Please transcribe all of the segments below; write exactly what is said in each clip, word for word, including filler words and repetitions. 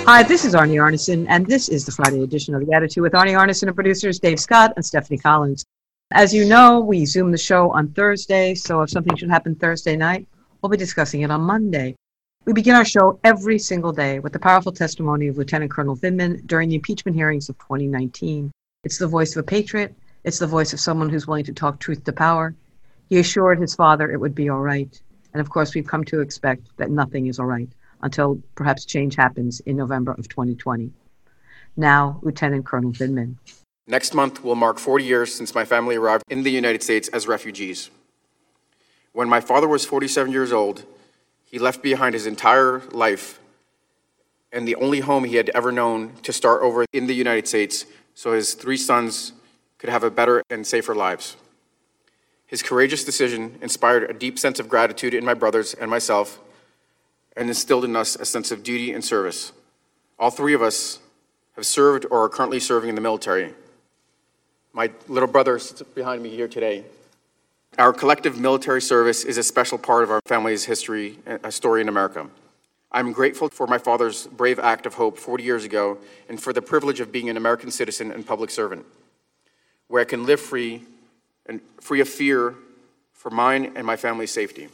Hi, this is Arnie Arnesen, and this is the Friday edition of The Attitude with Arnie Arnesen and producers Dave Scott and Stephanie Collins. As you know, we Zoom the show on Thursday, so if something should happen Thursday night, we'll be discussing it on Monday. We begin our show every single day with the powerful testimony of Lieutenant Colonel Vindman during the impeachment hearings of twenty nineteen. It's the voice of a patriot. It's the voice of someone who's willing to talk truth to power. He assured his father it would be all right. And of course, we've come to expect that nothing is all right until perhaps change happens in November of twenty twenty. Now, Lieutenant Colonel Vindman. Next month will mark forty years since my family arrived in the United States as refugees. When my father was forty-seven years old, he left behind his entire life and the only home he had ever known to start over in the United States so his three sons could have a better and safer lives. His courageous decision inspired a deep sense of gratitude in my brothers and myself and instilled in us a sense of duty and service. All three of us have served or are currently serving in the military. My little brother sits behind me here today. Our collective military service is a special part of our family's history, a story in America. I'm grateful for my father's brave act of hope forty years ago and for the privilege of being an American citizen and public servant, where I can live free and free of fear for mine and my family's safety.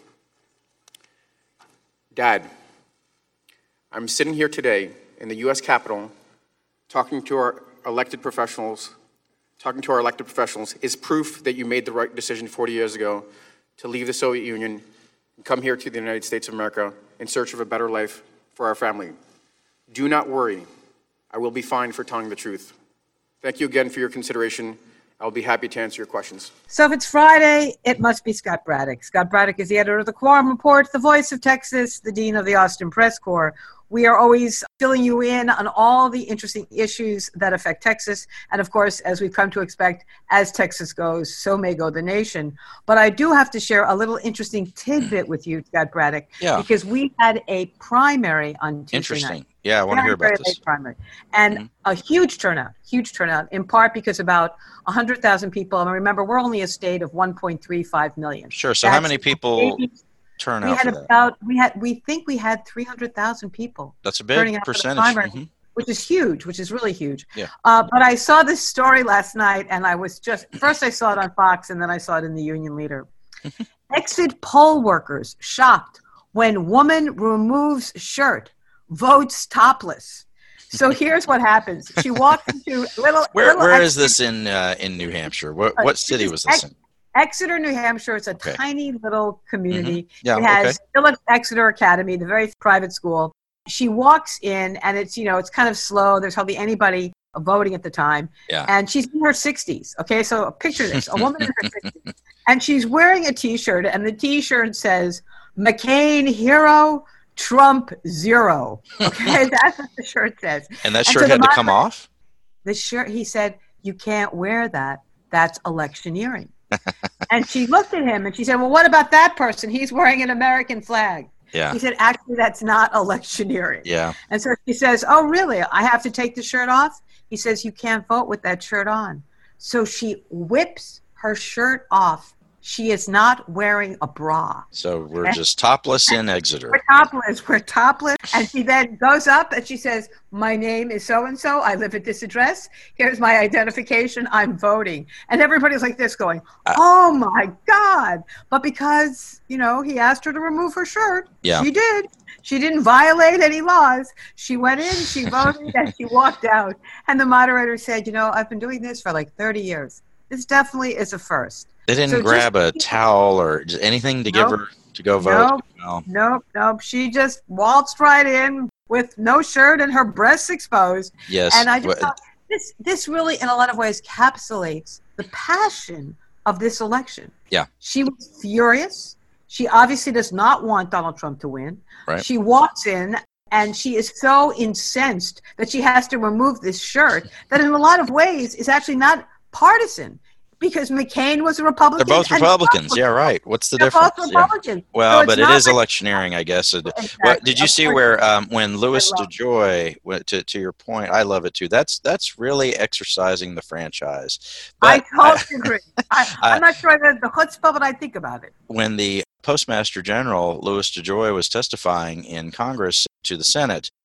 Dad, I'm sitting here today in the U S Capitol talking to our elected professionals, talking to our elected professionals is proof that you made the right decision forty years ago to leave the Soviet Union and come here to the United States of America in search of a better life for our family. Do not worry. I will be fine for telling the truth. Thank you again for your consideration. I'll be happy to answer your questions. So if it's Friday, it must be Scott Braddock. Scott Braddock is the editor of the Quorum Report, the voice of Texas, the dean of the Austin Press Corps. We are always filling you in on all the interesting issues that affect Texas. And of course, as we've come to expect, as Texas goes, so may go the nation. But I do have to share a little interesting tidbit with you, Scott Braddock, yeah. because we had a primary on Tuesday Interesting. night. Yeah, I want to hear about this. Primary. And mm-hmm. a huge turnout, huge turnout, in part because about one hundred thousand people, and remember, we're only a state of one point three five million. Sure, so That's how many people turn we out had for about, that? We had, we think we had three hundred thousand people. That's a big turning out percentage. For the primary, mm-hmm. Which is huge, which is really huge. Yeah. Uh, but I saw this story last night, and I was just, first I saw it on Fox, and then I saw it in the Union Leader. Exit poll workers shocked when woman removes shirt, votes topless. So here's what happens. She walks into little. Where little Where Exeter, is this in uh, in New Hampshire? What what city was this in? Exeter, New Hampshire. It's a okay. tiny little community. Mm-hmm. Yeah, it has okay. Phillips Exeter Academy, the very private school. She walks in, and it's you know it's kind of slow. There's hardly anybody voting at the time. Yeah. And she's in her sixties. Okay, so picture this: a woman in her sixties, and she's wearing a T-shirt, and the T-shirt says "McCain Hero." Trump zero. Okay, that's what the shirt says. And that shirt and so had to come off? The shirt, he said, you can't wear that. That's electioneering. And she looked at him and she said, well, what about that person? He's wearing an American flag. Yeah. He said, actually, that's not electioneering. Yeah. And so she says, oh, really? I have to take the shirt off? He says, you can't vote with that shirt on. So she whips her shirt off. She is not wearing a bra. So we're and, just topless in Exeter. We're topless. We're topless. And she then goes up and she says, my name is so-and-so. I live at this address. Here's my identification. I'm voting. And everybody's like this going, uh, oh, my God. But because, you know, he asked her to remove her shirt, yeah. she did. She didn't violate any laws. She went in, she voted, and she walked out. And the moderator said, you know, I've been doing this for like thirty years. This definitely is a first. They didn't so grab just, a towel or anything to nope, give her to go vote? Nope, no. nope, nope. She just waltzed right in with no shirt and her breasts exposed. Yes. And I just thought, this, this really, in a lot of ways, encapsulates the passion of this election. Yeah. She was furious. She obviously does not want Donald Trump to win. Right. She walks in, and she is so incensed that she has to remove this shirt that in a lot of ways is actually not partisan. Because McCain was a Republican. They're both Republicans. Yeah, right. What's the They're difference? both Republicans. Yeah. Well, so but it is electioneering, I guess. Exactly. Well, did you see where um, when Louis DeJoy, to to your point, I love it too. That's that's really exercising the franchise. But I totally agree. I, I'm not sure that the chutzpah, but I think about it. When the Postmaster General Louis DeJoy was testifying in Congress to the Senate,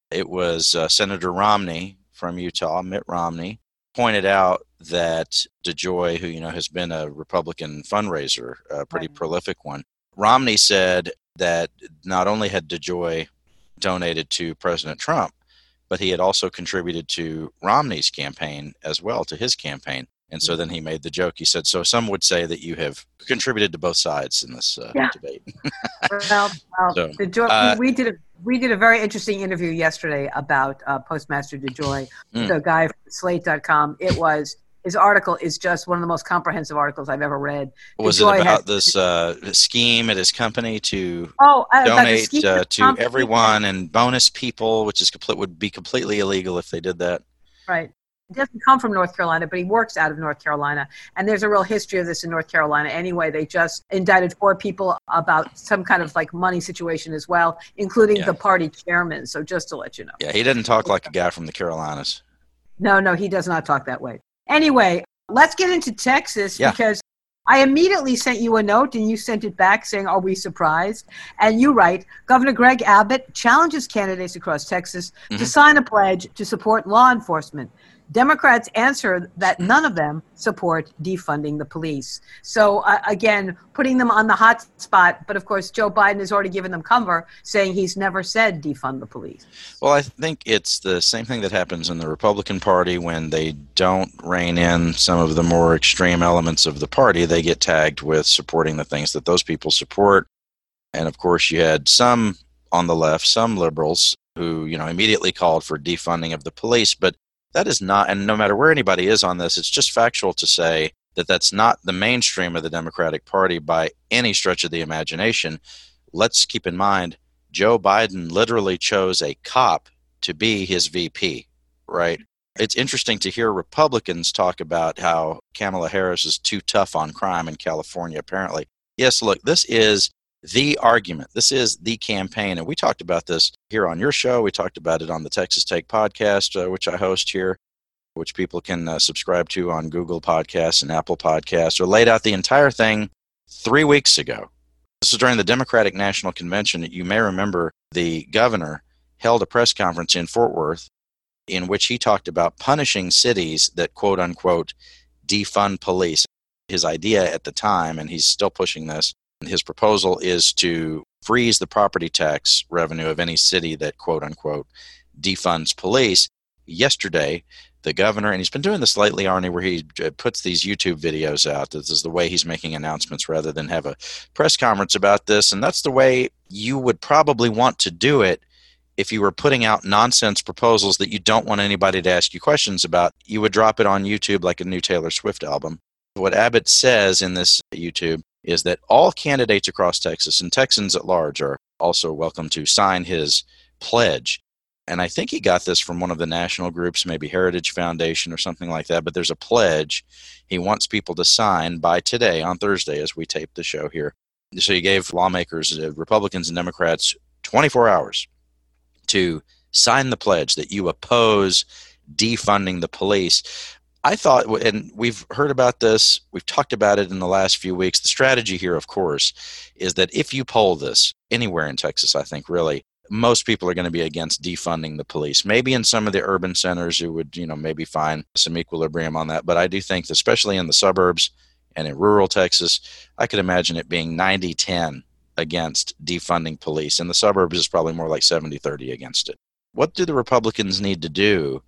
It was uh, Senator Romney from Utah, Mitt Romney, pointed out that DeJoy, who, you know, has been a Republican fundraiser, a pretty Right. prolific one, Romney said that not only had DeJoy donated to President Trump, but he had also contributed to Romney's campaign as well, to his campaign. And so then he made the joke. He said, so some would say that you have contributed to both sides in this uh, Yeah. debate. Well, well So, DeJoy, uh, we, we did a we did a very interesting interview yesterday about uh, Postmaster DeJoy, Mm. the guy from Slate dot com. It was his article is just one of the most comprehensive articles I've ever read. was DeJoy it about has, this uh, scheme at his company to oh uh, about the donate scheme uh, of to Trump- everyone and bonus people, which is complete, would be completely illegal if they did that? Right. He doesn't come from North Carolina, but he works out of North Carolina. And there's a real history of this in North Carolina. Anyway, they just indicted four people about some kind of like money situation as well, including Yeah. the party chairman. So just to let you know. Yeah, he didn't talk like a guy from the Carolinas. No, no, he does not talk that way. Anyway, let's get into Texas Yeah. because I immediately sent you a note and you sent it back saying, are we surprised? And you write, Governor Greg Abbott challenges candidates across Texas Mhm. to sign a pledge to support law enforcement. Democrats answer that none of them support defunding the police. So uh, again, putting them on the hot spot. But of course, Joe Biden has already given them cover, saying he's never said defund the police. Well, I think it's the same thing that happens in the Republican Party when they don't rein in some of the more extreme elements of the party. They get tagged with supporting the things that those people support. And of course, you had some on the left, some liberals who, you know, immediately called for defunding of the police. But that is not, and no matter where anybody is on this, it's just factual to say that that's not the mainstream of the Democratic Party by any stretch of the imagination. Let's keep in mind, Joe Biden literally chose a cop to be his V P, right? It's interesting to hear Republicans talk about how Kamala Harris is too tough on crime in California, apparently. Yes, look, this is the argument. This is the campaign. And we talked about this here on your show. We talked about it on the Texas Take podcast, uh, which I host here, which people can uh, subscribe to on Google Podcasts and Apple Podcasts, or laid out the entire thing three weeks ago. This was during the Democratic National Convention. You may remember the governor held a press conference in Fort Worth in which he talked about punishing cities that, quote unquote, defund police. His idea at the time, and he's still pushing this, his proposal is to freeze the property tax revenue of any city that, quote unquote, defunds police. Yesterday, the governor, and he's been doing this lately, Arnie, where he puts these YouTube videos out. This is the way he's making announcements rather than have a press conference about this. And that's the way you would probably want to do it if you were putting out nonsense proposals that you don't want anybody to ask you questions about. You would drop it on YouTube like a new Taylor Swift album. What Abbott says in this YouTube is that all candidates across Texas and Texans at large are also welcome to sign his pledge. And I think he got this from one of the national groups, maybe Heritage Foundation or something like that, but there's a pledge he wants people to sign by today, on Thursday, as we tape the show here. So he gave lawmakers, uh, Republicans and Democrats, twenty-four hours to sign the pledge that you oppose defunding the police. I thought, and we've heard about this, we've talked about it in the last few weeks, the strategy here, of course, is that if you poll this anywhere in Texas, I think really, most people are going to be against defunding the police. Maybe in some of the urban centers, you would, you know, maybe find some equilibrium on that. But I do think, especially in the suburbs and in rural Texas, I could imagine it being ninety ten against defunding police. In the suburbs, it's probably more like seventy thirty against it. What do the Republicans need to do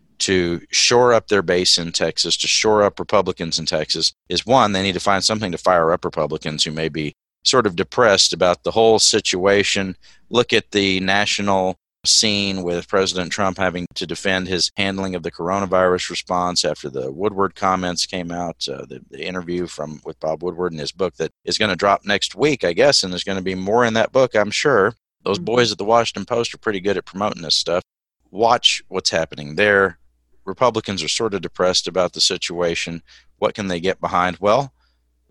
to shore up their base in Texas, to shore up Republicans in Texas? Is one, they need to find something to fire up Republicans who may be sort of depressed about the whole situation. Look at the national scene with President Trump having to defend his handling of the coronavirus response after the Woodward comments came out, uh, the, the interview from with Bob Woodward in his book that is going to drop next week, I guess, and there's going to be more in that book, I'm sure. Those boys at the Washington Post are pretty good at promoting this stuff. Watch what's happening there. Republicans are sort of depressed about the situation. What can they get behind? Well,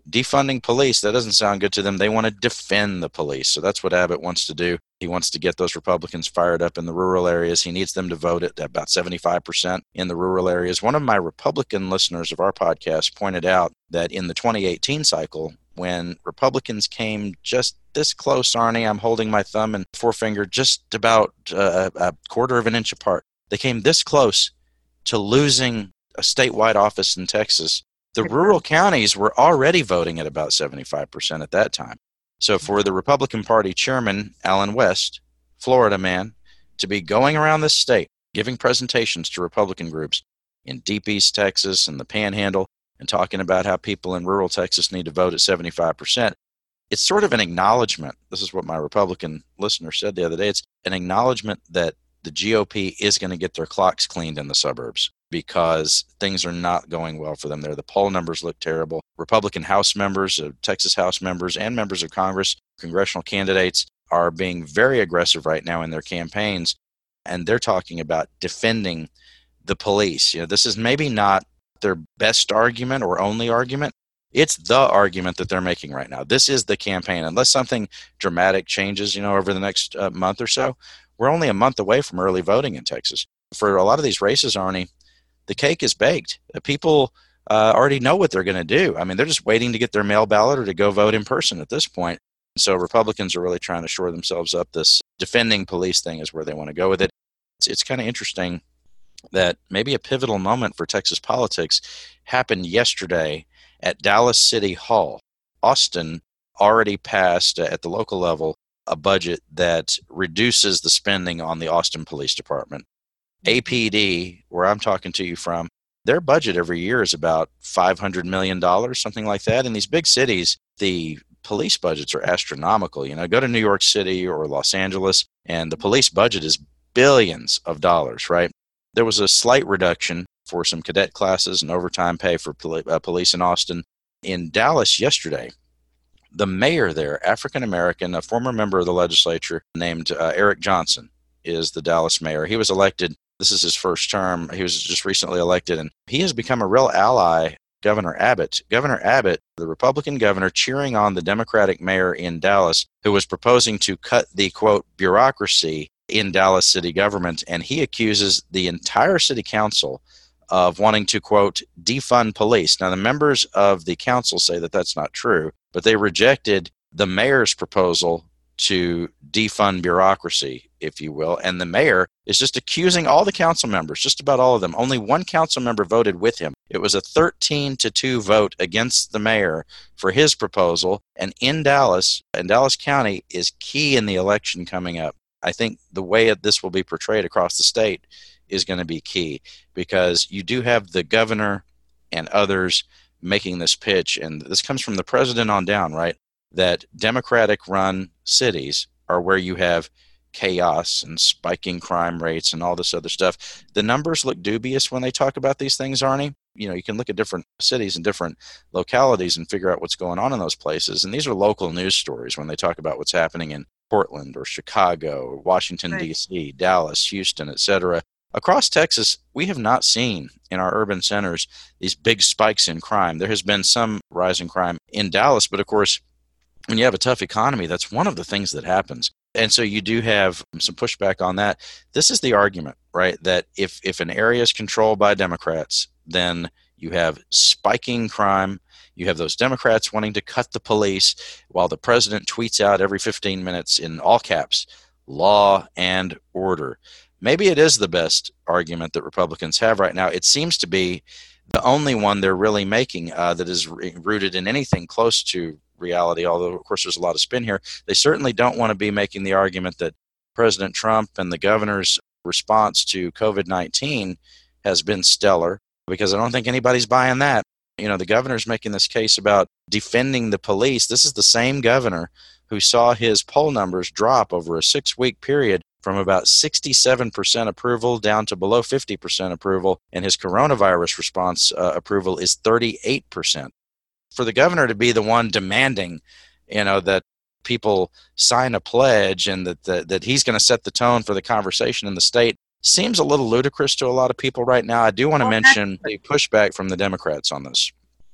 defunding police, that doesn't sound good to them. They want to defend the police. So that's what Abbott wants to do. He wants to get those Republicans fired up in the rural areas. He needs them to vote at about seventy-five percent in the rural areas. One of my Republican listeners of our podcast pointed out that in the twenty eighteen cycle, when Republicans came just this close, Arnie, I'm holding my thumb and forefinger just about uh, a quarter of an inch apart. They came this close to losing a statewide office in Texas. The rural counties were already voting at about seventy-five percent at that time. So for the Republican Party chairman, Allen West, Florida man, to be going around this state, giving presentations to Republican groups in Deep East Texas and the Panhandle, and talking about how people in rural Texas need to vote at seventy-five percent, it's sort of an acknowledgement. This is what my Republican listener said the other day. It's an acknowledgement that the G O P is going to get their clocks cleaned in the suburbs because things are not going well for them there. The poll numbers look terrible. Republican House members, uh, Texas House members, and members of Congress, congressional candidates are being very aggressive right now in their campaigns, and they're talking about defending the police. You know, this is maybe not their best argument or only argument. It's the argument that they're making right now. This is the campaign. Unless something dramatic changes, you know, over the next uh, month or so, we're only a month away from early voting in Texas. For a lot of these races, Arnie, the cake is baked. People uh, already know what they're going to do. I mean, they're just waiting to get their mail ballot or to go vote in person at this point. So Republicans are really trying to shore themselves up. This defending police thing is where they want to go with it. It's, it's kind of interesting that maybe a pivotal moment for Texas politics happened yesterday at Dallas City Hall. Austin already passed, uh, at the local level, a budget that reduces the spending on the Austin Police Department. A P D, where I'm talking to you from, their budget every year is about five hundred million dollars, something like that. In these big cities, the police budgets are astronomical. You know, go to New York City or Los Angeles, and the police budget is billions of dollars, right? There was a slight reduction for some cadet classes and overtime pay for poli- uh, police in Austin. In Dallas yesterday, the mayor there, African-American, a former member of the legislature named uh, Eric Johnson, is the Dallas mayor. He was elected. This is his first term. He was just recently elected, and he has become a real ally, Governor Abbott. Governor Abbott, the Republican governor, cheering on the Democratic mayor in Dallas, who was proposing to cut the, quote, bureaucracy in Dallas city government, and he accuses the entire city council of wanting to, quote, defund police. Now, the members of the council say that that's not true, but they rejected the mayor's proposal to defund bureaucracy, if you will. And the mayor is just accusing all the council members, just about all of them. Only one council member voted with him. It was a thirteen to two vote against the mayor for his proposal. And in Dallas, and Dallas County is key in the election coming up. I think the way this will be portrayed across the state is going to be key, because you do have the governor and others making this pitch, and this comes from the president on down, right? That Democratic-run cities are where you have chaos and spiking crime rates and all this other stuff. The numbers look dubious when they talk about these things, Arnie. You know, you can look at different cities and different localities and figure out what's going on in those places. And these are local news stories when they talk about what's happening in Portland or Chicago or Washington, right. D C, Dallas, Houston, et cetera. Across Texas, we have not seen in our urban centers these big spikes in crime. There has been some rise in crime in Dallas, but of course, when you have a tough economy, that's one of the things that happens. And so you do have some pushback on that. This is the argument, right? That if, if an area is controlled by Democrats, then you have spiking crime. You have those Democrats wanting to cut the police while the president tweets out every fifteen minutes in all caps, law and order. Maybe it is the best argument that Republicans have right now. It seems to be the only one they're really making uh, that is re- rooted in anything close to reality, although, of course, there's a lot of spin here. They certainly don't want to be making the argument that President Trump and the governor's response to COVID nineteen has been stellar, because I don't think anybody's buying that. You know, the governor's making this case about defending the police. This is the same governor who saw his poll numbers drop over a six-week period from about sixty-seven percent approval down to below fifty percent approval, and his coronavirus response uh, approval is thirty-eight percent. For the governor to be the one demanding, you know, that people sign a pledge and that that, that he's going to set the tone for the conversation in the state seems a little ludicrous to a lot of people right now. I do want to mention the pushback from the Democrats on this.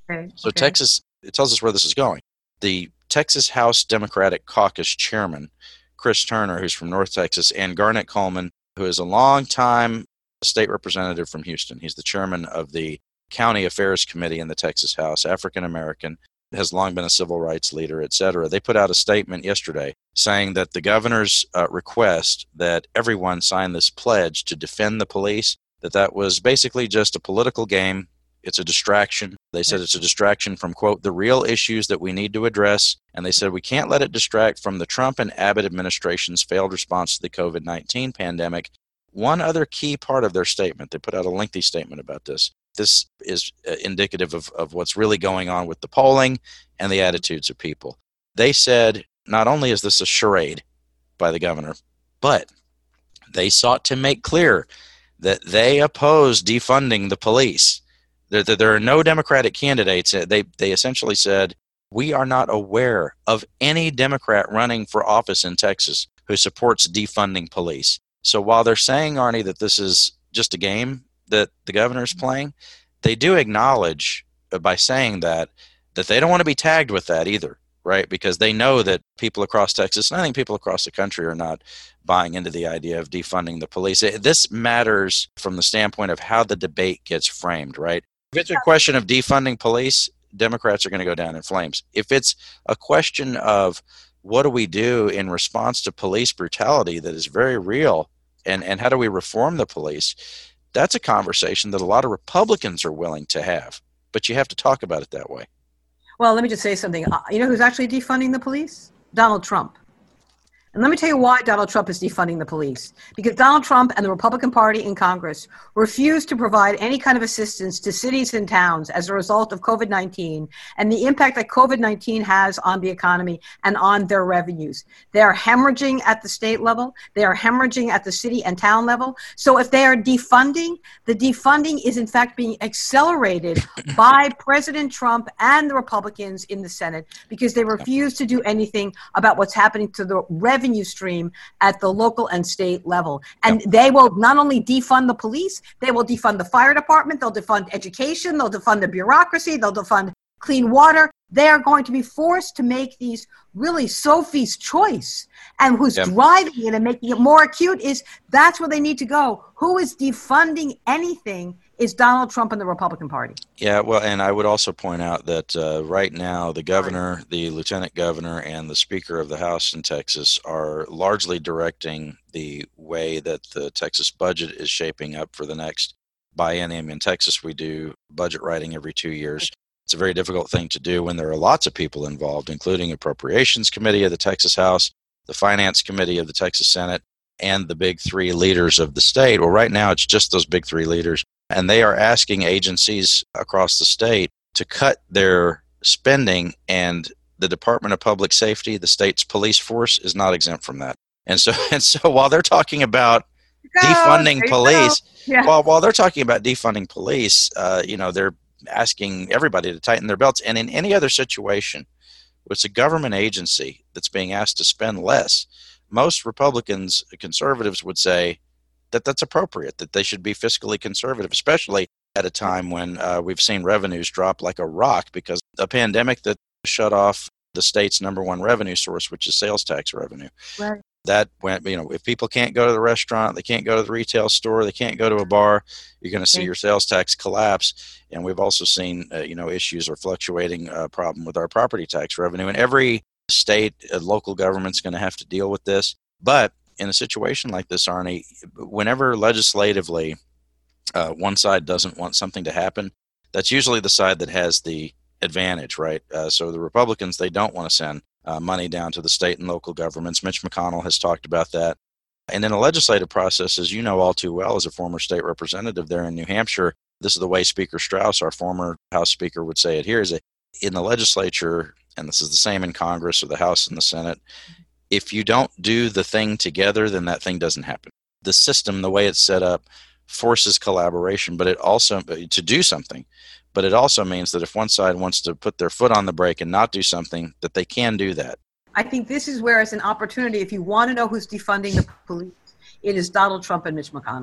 Okay. So Okay. Texas, it tells us where this is going. The Texas House Democratic Caucus chairman, Chris Turner, who's from North Texas, and Garnett Coleman, who is a longtime state representative from Houston. He's the chairman of the County Affairs Committee in the Texas House, African American, has long been a civil rights leader, et cetera. They put out a statement yesterday saying that the governor's uh, request that everyone sign this pledge to defend the police, that that was basically just a political game. It's a distraction. They said it's a distraction from, quote, the real issues that we need to address. And they said we can't let it distract from the Trump and Abbott administration's failed response to the COVID nineteen pandemic. One other key part of their statement, they put out a lengthy statement about this. This is uh, indicative of, of what's really going on with the polling and the attitudes of people. They said not only is this a charade by the governor, but they sought to make clear that they oppose defunding the police. There, there, there are no Democratic candidates. They, they essentially said, we are not aware of any Democrat running for office in Texas who supports defunding police. So while they're saying, Arnie, that this is just a game that the governor is playing, they do acknowledge uh, by saying that, that they don't want to be tagged with that either, right? Because they know that people across Texas, and I think people across the country, are not buying into the idea of defunding the police. It, this matters from the standpoint of how the debate gets framed, right? If it's a question of defunding police, Democrats are going to go down in flames. If it's a question of what do we do in response to police brutality that is very real, and, and how do we reform the police, that's a conversation that a lot of Republicans are willing to have. But you have to talk about it that way. Well, let me just say something. Uh, You know who's actually defunding the police? Donald Trump. And let me tell you why Donald Trump is defunding the police. Because Donald Trump and the Republican Party in Congress refuse to provide any kind of assistance to cities and towns as a result of COVID nineteen and the impact that COVID nineteen has on the economy and on their revenues. They are hemorrhaging at the state level. They are hemorrhaging at the city and town level. So if they are defunding, the defunding is in fact being accelerated by President Trump and the Republicans in the Senate because they refuse to do anything about what's happening to the revenue revenue stream at the local and state level. And yep. They will not only defund the police, they will defund the fire department, they'll defund education, they'll defund the bureaucracy, they'll defund clean water. They are going to be forced to make these really Sophie's choice. And who's yep. driving it and making it more acute is that's where they need to go. Who is defunding anything is Donald Trump and the Republican Party. Yeah, well, and I would also point out that uh, right now the governor, the lieutenant governor, and the speaker of the House in Texas are largely directing the way that the Texas budget is shaping up for the next biennium. In Texas, we do budget writing every two years. It's a very difficult thing to do when there are lots of people involved, including Appropriations Committee of the Texas House, the Finance Committee of the Texas Senate, and the big three leaders of the state. Well, right now it's just those big three leaders. And they are asking agencies across the state to cut their spending, and the Department of Public Safety, the state's police force, is not exempt from that. And so, and so while they're talking about go, defunding police, yeah. while while they're talking about defunding police, uh, you know, they're asking everybody to tighten their belts. And in any other situation, it's a government agency that's being asked to spend less. Most Republicans, conservatives would say that that's appropriate, that they should be fiscally conservative, especially at a time when uh, we've seen revenues drop like a rock because a pandemic that shut off the state's number one revenue source, which is sales tax revenue. Right. That went, you know, if people can't go to the restaurant, they can't go to the retail store, they can't go to a bar, you're going to see your sales tax collapse. And we've also seen, uh, you know, issues or fluctuating uh, problem with our property tax revenue. And every state, uh, local government's going to have to deal with this. But in a situation like this, Arnie, whenever legislatively uh, one side doesn't want something to happen, that's usually the side that has the advantage, right? Uh, so the Republicans, they don't want to send uh, money down to the state and local governments. Mitch McConnell has talked about that. And in a legislative process, as you know all too well as a former state representative there in New Hampshire, this is the way Speaker Strauss, our former House Speaker, would say it here, is that in the legislature, and this is the same in Congress or the House and the Senate, if you don't do the thing together, then that thing doesn't happen. The system, the way it's set up, forces collaboration, but it also to do something. But it also means that if one side wants to put their foot on the brake and not do something, that they can do that. I think this is where it's an opportunity. If you want to know who's defunding the police, it is Donald Trump and Mitch McConnell.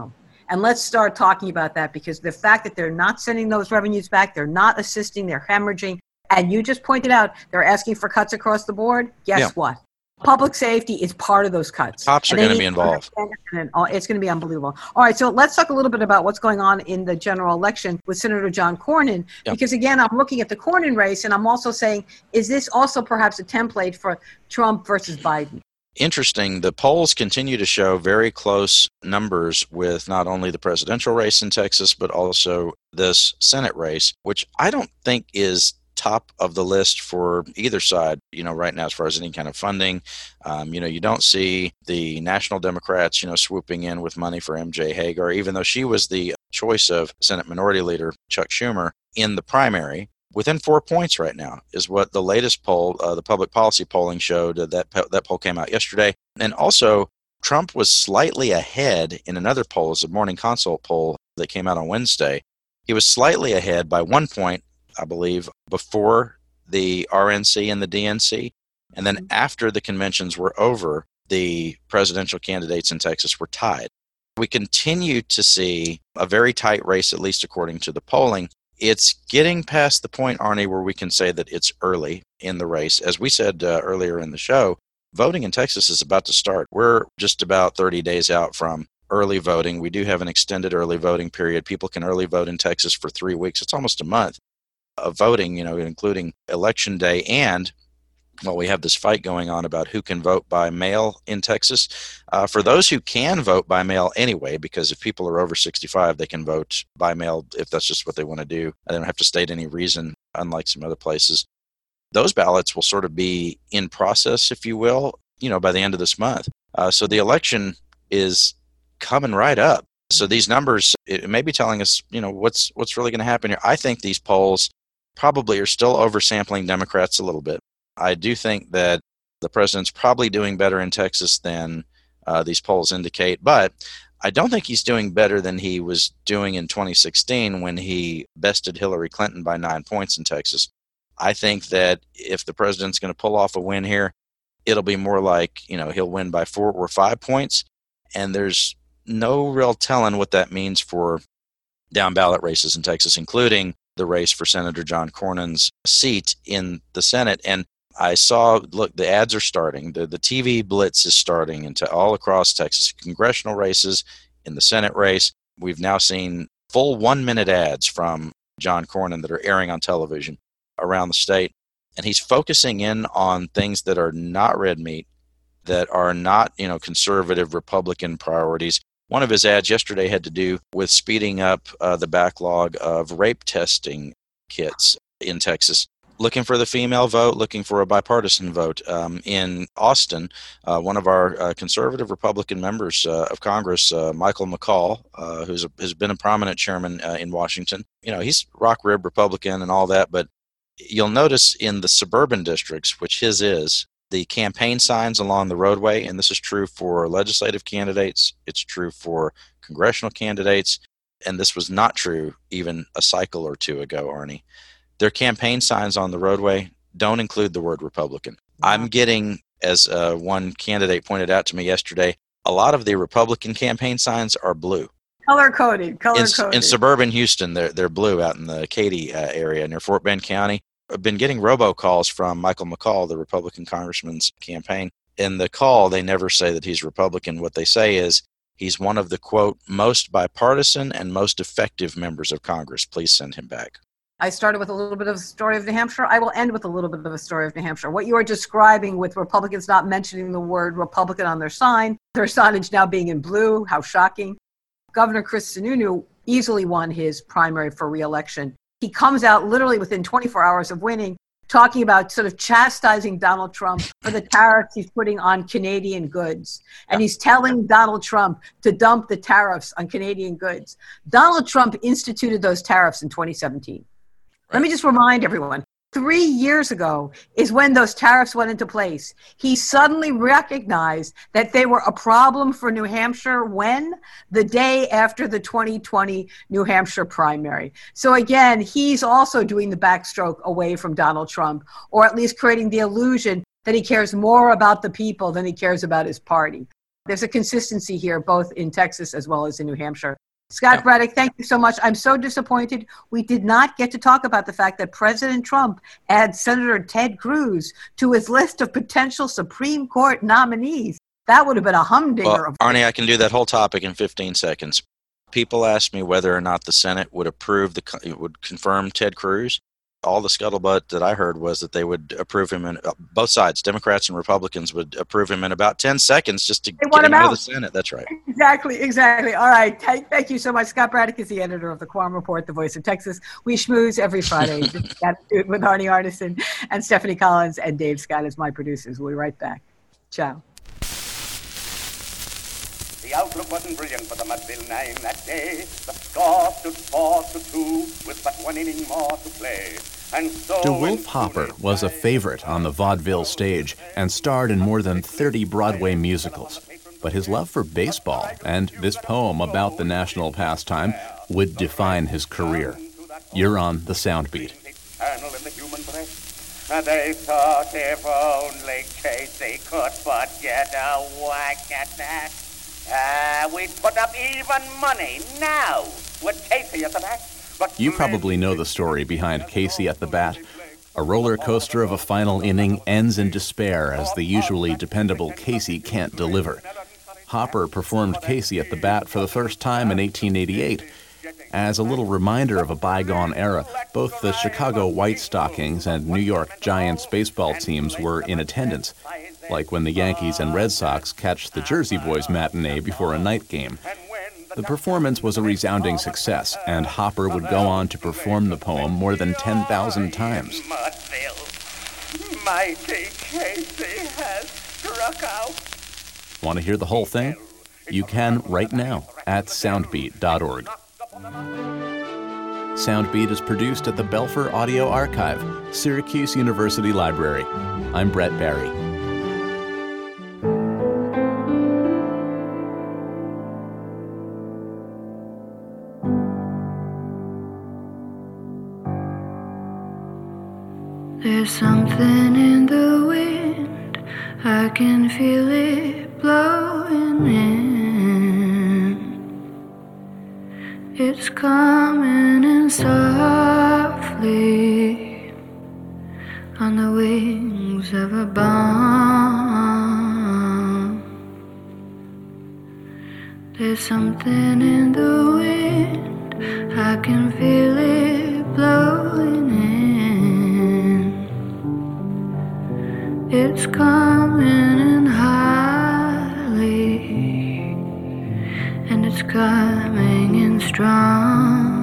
And let's start talking about that, because the fact that they're not sending those revenues back, they're not assisting, they're hemorrhaging. And you just pointed out they're asking for cuts across the board. Guess yeah. what? Public safety is part of those cuts. Cops are going to be involved. And it's going to be unbelievable. All right, so let's talk a little bit about what's going on in the general election with Senator John Cornyn. Yep. Because, again, I'm looking at the Cornyn race, and I'm also saying, is this also perhaps a template for Trump versus Biden? Interesting. The polls continue to show very close numbers with not only the presidential race in Texas, but also this Senate race, which I don't think is top of the list for either side, you know, right now, as far as any kind of funding. Um, you know, you don't see the national Democrats, you know, swooping in with money for M J Hagar, even though she was the choice of Senate Minority Leader Chuck Schumer in the primary. Within four points right now is what the latest poll, uh, the public policy polling showed. Uh, that, that poll came out yesterday. And also, Trump was slightly ahead in another poll, it's a Morning Consult poll that came out on Wednesday. He was slightly ahead by one point, I believe, before the R N C and the D N C. And then after the conventions were over, the presidential candidates in Texas were tied. We continue to see a very tight race, at least according to the polling. It's getting past the point, Arnie, where we can say that it's early in the race. As we said uh, earlier in the show, voting in Texas is about to start. We're just about thirty days out from early voting. We do have an extended early voting period. People can early vote in Texas for three weeks. It's almost a month of voting, you know, including election day. And well, we have this fight going on about who can vote by mail in Texas. Uh, for those who can vote by mail anyway, because if people are over sixty-five, they can vote by mail if that's just what they want to do. They don't have to state any reason, unlike some other places. Those ballots will sort of be in process, if you will, you know, by the end of this month. Uh, so the election is coming right up. So these numbers, it may be telling us, you know, what's what's really going to happen here. I think these polls probably are still oversampling Democrats a little bit. I do think that the president's probably doing better in Texas than uh, these polls indicate, but I don't think he's doing better than he was doing in twenty sixteen when he bested Hillary Clinton by nine points in Texas. I think that if the president's going to pull off a win here, it'll be more like, you know, he'll win by four or five points, and there's no real telling what that means for down ballot races in Texas, including the race for Senator John Cornyn's seat in the Senate. And I saw, look, the ads are starting. The, the T V blitz is starting into all across Texas. Congressional races, in the Senate race. We've now seen full one-minute ads from John Cornyn that are airing on television around the state. And he's focusing in on things that are not red meat, that are not, you know, conservative Republican priorities. One of his ads yesterday had to do with speeding up uh, the backlog of rape testing kits in Texas, looking for the female vote, looking for a bipartisan vote. Um, in Austin, uh, one of our uh, conservative Republican members uh, of Congress, uh, Michael McCaul, uh, who's a, has been a prominent chairman uh, in Washington, you know, he's rock rib Republican and all that, but you'll notice in the suburban districts, which his is, the campaign signs along the roadway, and this is true for legislative candidates, it's true for congressional candidates, and this was not true even a cycle or two ago, Arnie. Their campaign signs on the roadway don't include the word Republican. I'm getting, as uh, one candidate pointed out to me yesterday, a lot of the Republican campaign signs are blue. Color-coded, color-coded. In, in suburban Houston, they're, they're blue out in the Katy uh, area near Fort Bend County. I've been getting robocalls from Michael McCaul, the Republican congressman's campaign. In the call, they never say that he's Republican. What they say is he's one of the, quote, most bipartisan and most effective members of Congress. Please send him back. I started with a little bit of the story of New Hampshire. I will end with a little bit of a story of New Hampshire. What you are describing with Republicans not mentioning the word Republican on their sign, their signage now being in blue, how shocking. Governor Chris Sununu easily won his primary for re-election. He comes out literally within twenty-four hours of winning, talking about sort of chastising Donald Trump for the tariffs he's putting on Canadian goods. And he's telling Donald Trump to dump the tariffs on Canadian goods. Donald Trump instituted those tariffs in twenty seventeen. Right. Let me just remind everyone, three years ago is when those tariffs went into place. He suddenly recognized that they were a problem for New Hampshire when? The day after the twenty twenty New Hampshire primary. So again, he's also doing the backstroke away from Donald Trump, or at least creating the illusion that he cares more about the people than he cares about his party. There's a consistency here, both in Texas as well as in New Hampshire. Scott Yeah. Braddock, thank you so much. I'm so disappointed we did not get to talk about the fact that President Trump adds Senator Ted Cruz to his list of potential Supreme Court nominees. That would have been a humdinger. Well, of Arnie, I can do that whole topic in fifteen seconds. People asked me whether or not the Senate would approve the would confirm Ted Cruz. All the scuttlebutt that I heard was that they would approve him, in uh, both sides, Democrats and Republicans, would approve him in about ten seconds just to They get want him him out of out. the Senate. That's right. Exactly, exactly. All right. Thank, thank you so much. Scott Braddock is the editor of the Quorum Report, the voice of Texas. We schmooze every Friday. This is Attitude with Arnie Arnesen and Stephanie Collins, and Dave Scott is my producers. We'll be right back. Ciao. The outlook wasn't brilliant for the Mudville Nine that day. The score stood four to two with but one inning more to play. And so DeWolf Hopper was a favorite on the vaudeville stage and starred in more than thirty Broadway musicals. But his love for baseball and this poem about the national pastime would define his career. You're on the Soundbeat. Eternal in the human breast. They thought if only Casey could but get a whack at that. Ah, uh, we'd put up even money now with Casey at the bat. But You probably know the story behind Casey at the bat. A roller coaster of a final inning ends in despair as the usually dependable Casey can't deliver. Hopper performed Casey at the bat for the first time in eighteen eighty-eight. As a little reminder of a bygone era, both the Chicago White Stockings and New York Giants baseball teams were in attendance, like when the Yankees and Red Sox catch the Jersey Boys matinee before a night game. The performance was a resounding success, and Hopper would go on to perform the poem more than ten thousand times. Mudville, mighty Casey has struck out. Want to hear the whole thing? You can right now at soundbeat dot org. Soundbeat is produced at the Belfer Audio Archive, Syracuse University Library. I'm Brett Barry. There's something in the wind, I can feel it blowing in. It's coming in softly on the wings of a bomb. There's something in the wind, I can feel it blowing in. It's coming in highly, and it's coming in strong.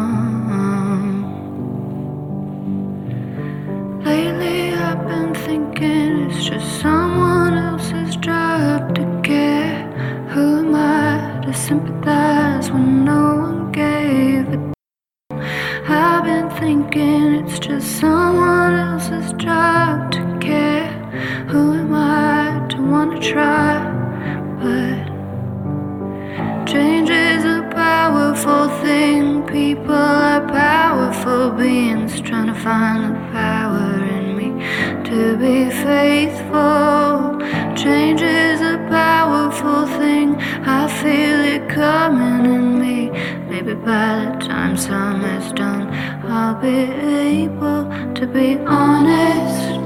Lately I've been thinking it's just someone else's job to care. Who am I to sympathize when no one gave a damn? I've been thinking it's just someone else's job to care. Who am I to want to try? But change is a powerful thing. People are powerful beings trying to find the power in me to be faithful. Change is a powerful thing. I feel it coming in me. Maybe by the time summer's done, I'll be able to be honest,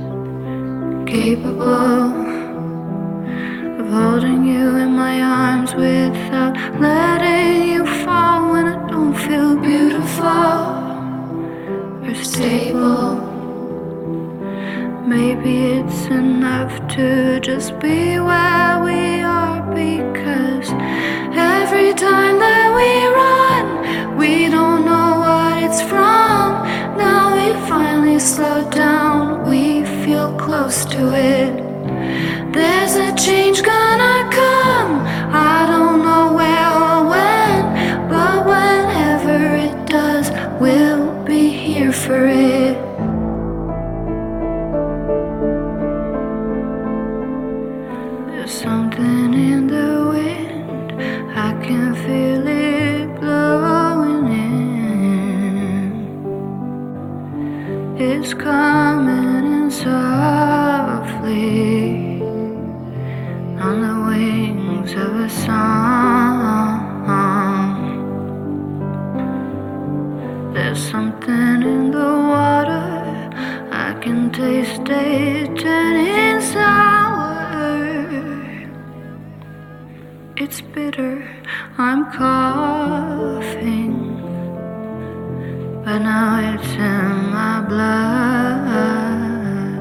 capable of holding you in my arms without letting you fall when I don't feel beautiful or stable. Maybe it's enough to just be where we are, because every time that we run, we don't know what it's from. Now we finally slow down, we feel close to it. There's a change gonna come, I don't know where or when, but whenever it does, we'll be here for it. There's something in the wind, I can feel it blowing in. It's coming in softly on the wings of a song. it's bitter. I'm coughing, but now it's in my blood.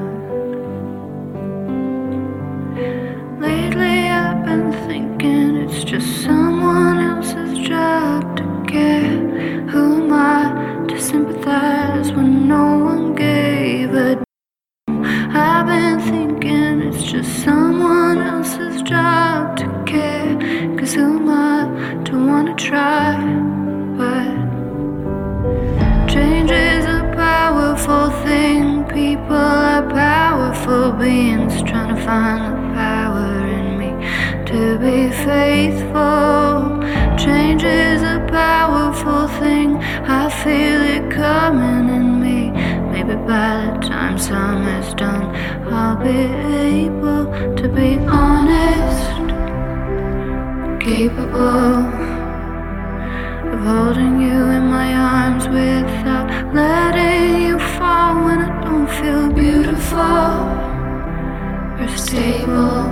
Lately I've been thinking it's just someone else's job to care. Who am I to sympathize when no one gave a damn? I've been thinking it's just someone else's job to care. Cause who am I to wanna try? But change is a powerful thing. People are powerful beings trying to find the power in me to be faithful. Change is a powerful thing. I feel it coming in me. Maybe by the time summer's done, I'll be able to be honest, capable of holding you in my arms without letting you fall when I don't feel beautiful or stable.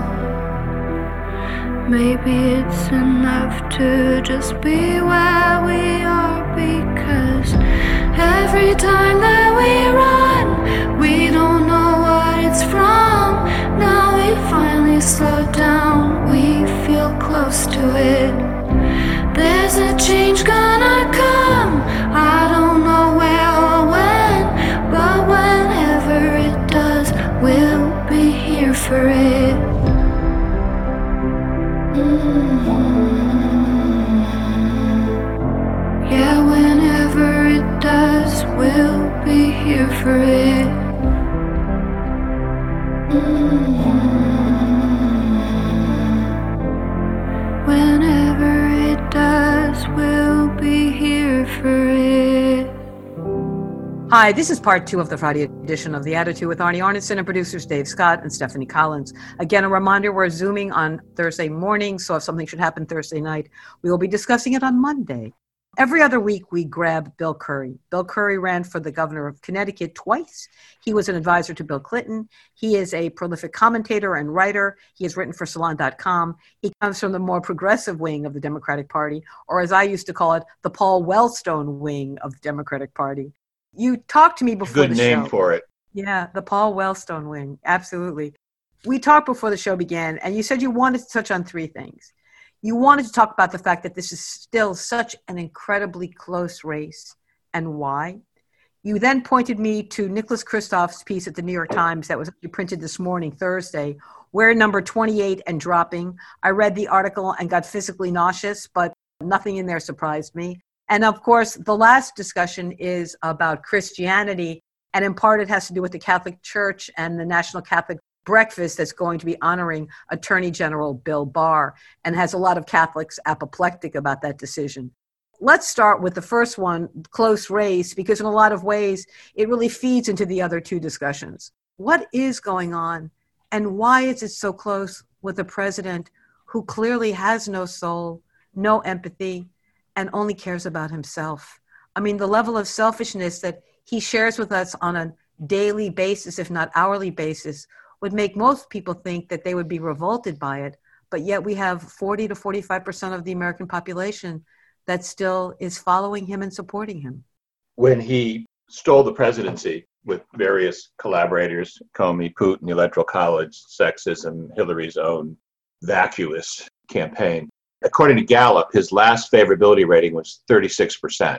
Maybe it's enough to just be where we are, because every time that we run, we don't know what it's from. Now we finally slow down, we feel close to it. There's a change gonna come, I don't know where or when, but whenever it does, we'll be here for it. Yeah, whenever it does, we'll be here for it. Whenever it does, we'll be here for it. Hi, this is part two of the Friday edition of The Attitude with Arnie Arnesen and producers Dave Scott and Stephanie Collins. Again, a reminder, we're Zooming on Thursday morning, so if something should happen Thursday night, we will be discussing it on Monday. Every other week, we grab Bill Curry. Bill Curry ran for the governor of Connecticut twice. He was an advisor to Bill Clinton. He is a prolific commentator and writer. He has written for Salon dot com. He comes from the more progressive wing of the Democratic Party, or as I used to call it, the Paul Wellstone wing of the Democratic Party. You talked to me before Good the name show. for it. Yeah, the Paul Wellstone wing. Absolutely. We talked before the show began, and you said you wanted to touch on three things. You wanted to talk about the fact that this is still such an incredibly close race and why. You then pointed me to Nicholas Kristof's piece at the New York Times that was printed this morning, Thursday. We're number twenty-eight and dropping. I read the article and got physically nauseous, but nothing in there surprised me. And of course, the last discussion is about Christianity, and in part it has to do with the Catholic Church and the National Catholic Breakfast that's going to be honoring Attorney General Bill Barr, and has a lot of Catholics apoplectic about that decision. Let's start with the first one, close race, because in a lot of ways, it really feeds into the other two discussions. What is going on, and why is it so close with a president who clearly has no soul, no empathy, and only cares about himself? I mean, the level of selfishness that he shares with us on a daily basis, if not hourly basis, would make most people think that they would be revolted by it. But yet we have forty to forty-five percent of the American population that still is following him and supporting him. When he stole the presidency with various collaborators, Comey, Putin, the Electoral College, sexism, Hillary's own vacuous campaign, according to Gallup, his last favorability rating was thirty-six percent.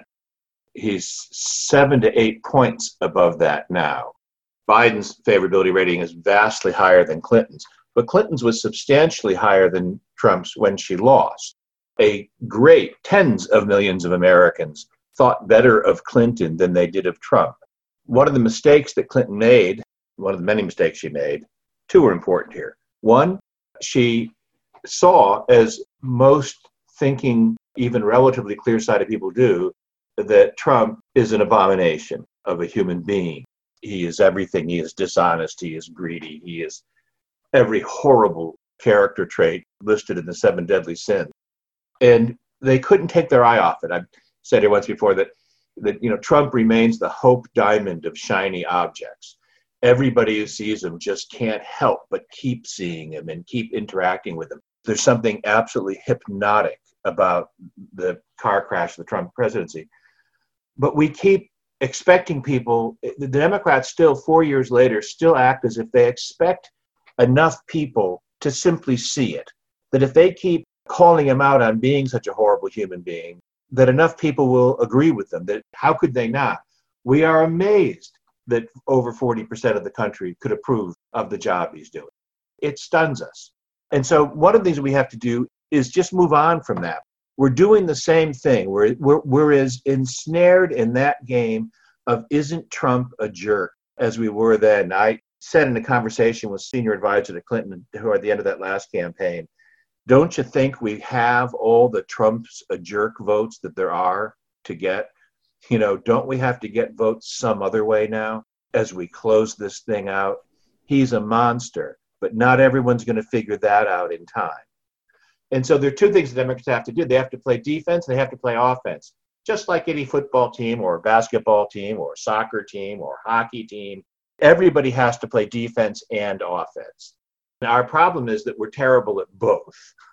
He's seven to eight points above that now. Biden's favorability rating is vastly higher than Clinton's, but Clinton's was substantially higher than Trump's when she lost. A great tens of millions of Americans thought better of Clinton than they did of Trump. One of the mistakes that Clinton made, one of the many mistakes she made, two are important here. One, she saw, as most thinking, even relatively clear-sighted people do, that Trump is an abomination of a human being. He is everything. He is dishonest. He is greedy. He is every horrible character trait listed in the seven deadly sins. And they couldn't take their eye off it. I've said here once before that, that you know, Trump remains the hope diamond of shiny objects. Everybody who sees him just can't help but keep seeing him and keep interacting with him. There's something absolutely hypnotic about the car crash of the Trump presidency. But we keep expecting people, the Democrats still, four years later, still act as if they expect enough people to simply see it. That if they keep calling him out on being such a horrible human being, that enough people will agree with them. That how could they not? We are amazed that over forty percent of the country could approve of the job he's doing. It stuns us. And so one of the things we have to do is just move on from that. We're doing the same thing. We're, we're, we're as ensnared in that game of isn't Trump a jerk as we were then. I said in a conversation with senior advisor to Clinton, who at the end of that last campaign, don't you think we have all the Trump's a jerk votes that there are to get? You know, don't we have to get votes some other way now as we close this thing out? He's a monster, but not everyone's going to figure that out in time. And so there are two things the Democrats have to do. They have to play defense, and they have to play offense. Just like any football team or basketball team or soccer team or hockey team, everybody has to play defense and offense. And our problem is that we're terrible at both,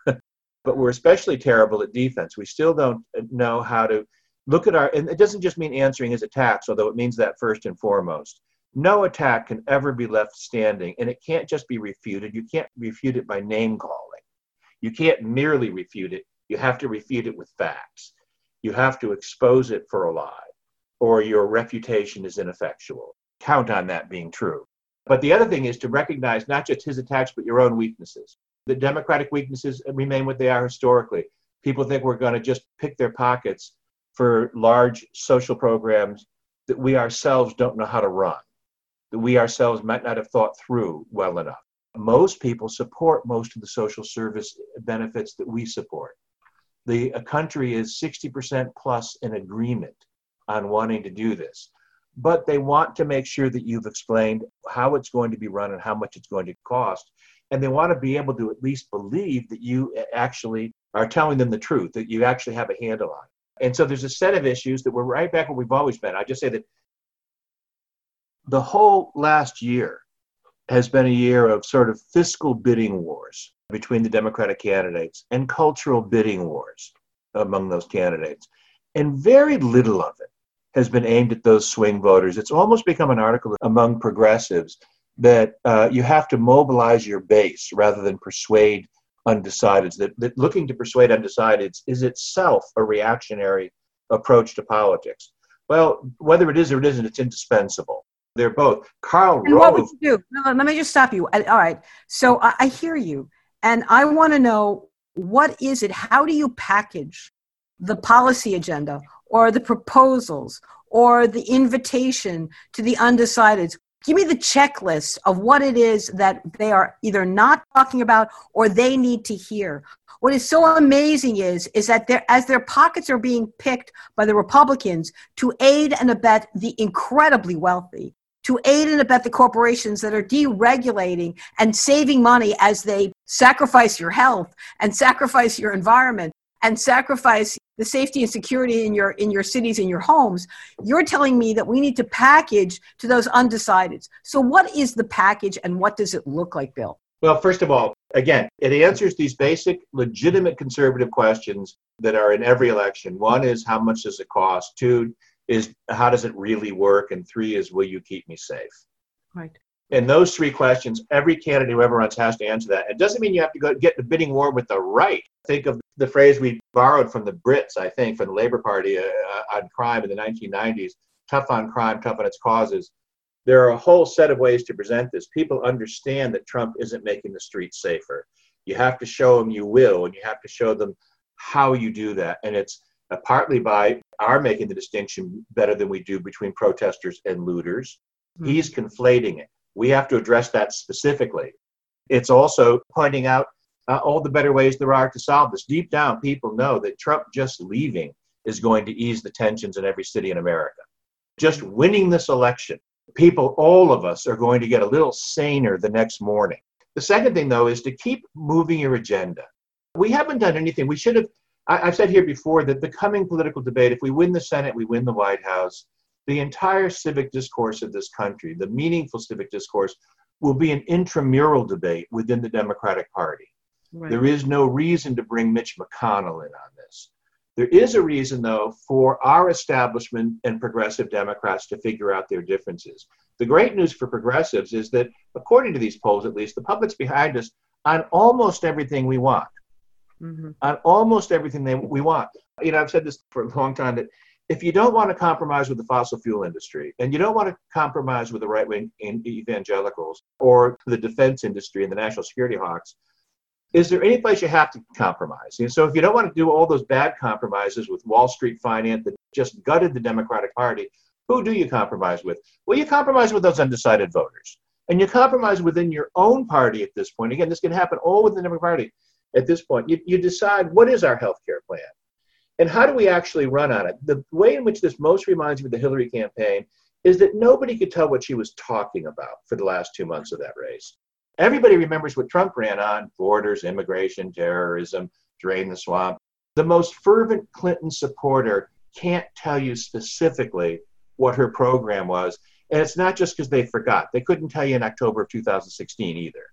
but we're especially terrible at defense. We still don't know how to look at our, and it doesn't just mean answering his attacks, although it means that first and foremost. No attack can ever be left standing, and it can't just be refuted. You can't refute it by name calling. You can't merely refute it. You have to refute it with facts. You have to expose it for a lie, or your refutation is ineffectual. Count on that being true. But the other thing is to recognize not just his attacks, but your own weaknesses. The Democratic weaknesses remain what they are historically. People think we're going to just pick their pockets for large social programs that we ourselves don't know how to run, that we ourselves might not have thought through well enough. Most people support most of the social service benefits that we support. The country is sixty percent plus in agreement on wanting to do this. But they want to make sure that you've explained how it's going to be run and how much it's going to cost. And they want to be able to at least believe that you actually are telling them the truth, that you actually have a handle on it. And so there's a set of issues that we're right back where we've always been. I just say that the whole last year has been a year of sort of fiscal bidding wars between the Democratic candidates and cultural bidding wars among those candidates. And very little of it has been aimed at those swing voters. It's almost become an article among progressives that uh, you have to mobilize your base rather than persuade undecideds, that, that looking to persuade undecideds is itself a reactionary approach to politics. Well, whether it is or it isn't, it's indispensable. They're both. Karl and Rove. What would you do? No, let me just stop you. All right. So I, I hear you. And I want to know, what is it? How do you package the policy agenda or the proposals or the invitation to the undecideds? Give me the checklist of what it is that they are either not talking about or they need to hear. What is so amazing is, is that as their pockets are being picked by the Republicans to aid and abet the incredibly wealthy, to aid and abet the corporations that are deregulating and saving money as they sacrifice your health and sacrifice your environment and sacrifice the safety and security in your in your cities and your homes, you're telling me that we need to package to those undecideds. So what is the package and what does it look like, Bill? Well, first of all, again, it answers these basic, legitimate conservative questions that are in every election. One is, how much does it cost? Two is, how does it really work? And three is, will you keep me safe? Right. And those three questions, every candidate who ever runs has to answer that. It doesn't mean you have to go get the bidding war with the right. Think of the phrase we borrowed from the Brits, I think, from the Labour Party uh, on crime in the nineteen nineties, tough on crime, tough on its causes. There are a whole set of ways to present this. People understand that Trump isn't making the streets safer. You have to show them you will, and you have to show them how you do that. And it's uh, partly by our making the distinction better than we do between protesters and looters. Mm-hmm. He's conflating it. We have to address that specifically. It's also pointing out uh, all the better ways there are to solve this. Deep down, people know that Trump just leaving is going to ease the tensions in every city in America. Just winning this election, people, all of us, are going to get a little saner the next morning. The second thing, though, is to keep moving your agenda. We haven't done anything. We should have, I, I've said here before that the coming political debate, if we win the Senate, we win the White House, the entire civic discourse of this country, the meaningful civic discourse, will be an intramural debate within the Democratic Party. Right. There is no reason to bring Mitch McConnell in on this. There is a reason, though, for our establishment and progressive Democrats to figure out their differences. The great news for progressives is that, according to these polls at least, the public's behind us on almost everything we want. Mm-hmm. On almost everything they, we want. You know, I've said this for a long time, that if you don't want to compromise with the fossil fuel industry, and you don't want to compromise with the right-wing evangelicals or the defense industry and the national security hawks, is there any place you have to compromise? And so if you don't want to do all those bad compromises with Wall Street finance that just gutted the Democratic Party, who do you compromise with? Well, you compromise with those undecided voters. And you compromise within your own party at this point. Again, this can happen all within the Democratic Party at this point. You, you decide, what is our health care plan? And how do we actually run on it? The way in which this most reminds me of the Hillary campaign is that nobody could tell what she was talking about for the last two months of that race. Everybody remembers what Trump ran on: borders, immigration, terrorism, drain the swamp. The most fervent Clinton supporter can't tell you specifically what her program was. And it's not just because they forgot. They couldn't tell you in October of two thousand sixteen either.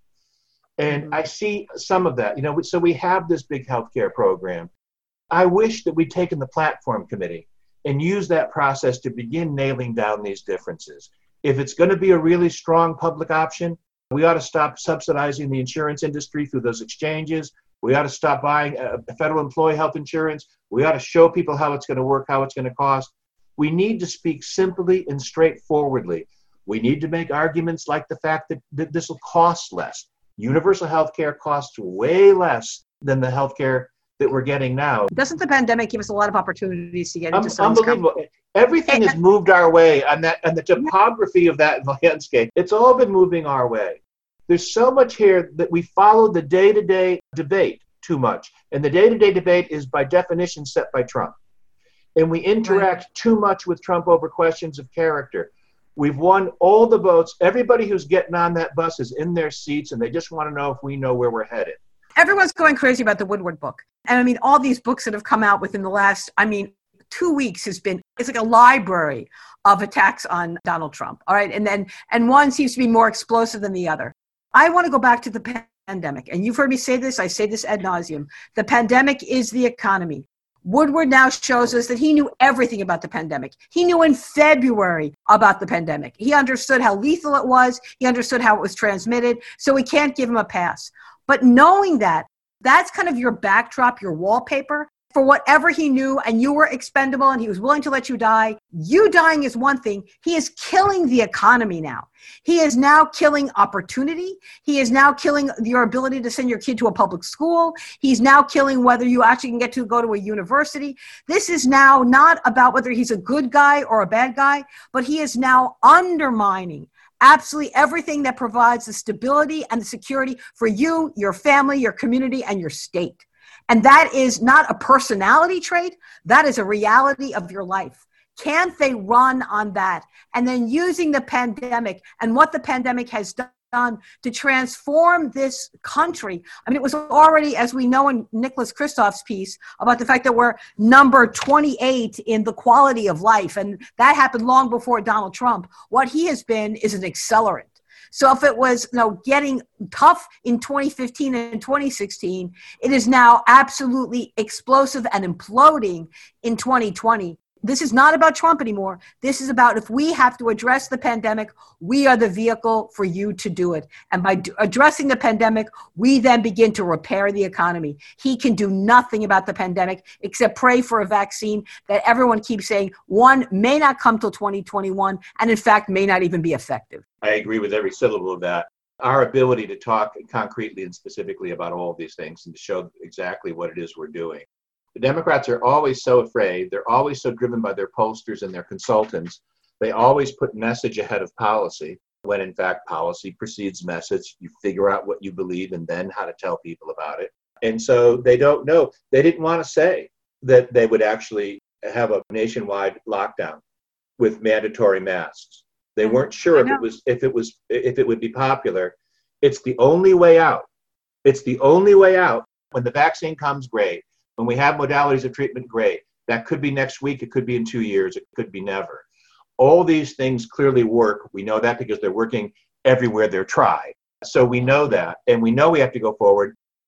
And mm-hmm. I see some of that. You know, so we have this big healthcare program. I wish that we'd taken the platform committee and used that process to begin nailing down these differences. If it's going to be a really strong public option, we ought to stop subsidizing the insurance industry through those exchanges. We ought to stop buying uh, federal employee health insurance. We ought to show people how it's going to work, how it's going to cost. We need to speak simply and straightforwardly. We need to make arguments like the fact that, that this will cost less. Universal health care costs way less than the health care that we're getting now. Doesn't the pandemic give us a lot of opportunities to get into um, some Unbelievable. Com- Everything has moved our way, and that and the topography of that landscape, it's all been moving our way. There's so much here that we follow the day-to-day debate too much. And the day-to-day debate is by definition set by Trump. And we interact right. too much with Trump over questions of character. We've won all the votes. Everybody who's getting on that bus is in their seats, and they just want to know if we know where we're headed. Everyone's going crazy about the Woodward book. And I mean, all these books that have come out within the last, I mean, two weeks has been, it's like a library of attacks on Donald Trump. All right. And then, and one seems to be more explosive than the other. I want to go back to the pandemic. And you've heard me say this. I say this ad nauseum. The pandemic is the economy. Woodward now shows us that he knew everything about the pandemic. He knew in February about the pandemic. He understood how lethal it was. He understood how it was transmitted. So we can't give him a pass. But knowing that, that's kind of your backdrop, your wallpaper for whatever he knew, and you were expendable and he was willing to let you die. You dying is one thing. He is killing the economy now. He is now killing opportunity. He is now killing your ability to send your kid to a public school. He's now killing whether you actually can get to go to a university. This is now not about whether he's a good guy or a bad guy, but he is now undermining absolutely everything that provides the stability and the security for you, your family, your community, and your state. And that is not a personality trait. That is a reality of your life. Can't they run on that? And then using the pandemic and what the pandemic has done to transform this country. I mean, it was already, as we know in Nicholas Kristof's piece, about the fact that we're number twenty-eight in the quality of life. And that happened long before Donald Trump. What he has been is an accelerant. So if it was, you know, getting tough in twenty fifteen and twenty sixteen, it is now absolutely explosive and imploding in twenty twenty. This is not about Trump anymore. This is about, if we have to address the pandemic, we are the vehicle for you to do it. And by d- addressing the pandemic, we then begin to repair the economy. He can do nothing about the pandemic except pray for a vaccine that everyone keeps saying, one, may not come till twenty twenty-one, and in fact, may not even be effective. I agree with every syllable of that. Our ability to talk concretely and specifically about all of these things and to show exactly what it is we're doing. The Democrats are always so afraid. They're always so driven by their pollsters and their consultants. They always put message ahead of policy, when in fact policy precedes message. You figure out what you believe and then how to tell people about it. And so they don't know. They didn't want to say that they would actually have a nationwide lockdown with mandatory masks. They weren't sure if it was if it was if it would be popular. It's the only way out. It's the only way out. When the vaccine comes, great. When we have modalities of treatment, great. That could be next week. It could be in two years. It could be never. All these things clearly work. We know that because they're working everywhere they're tried. So we know that, and we know we have to go forward.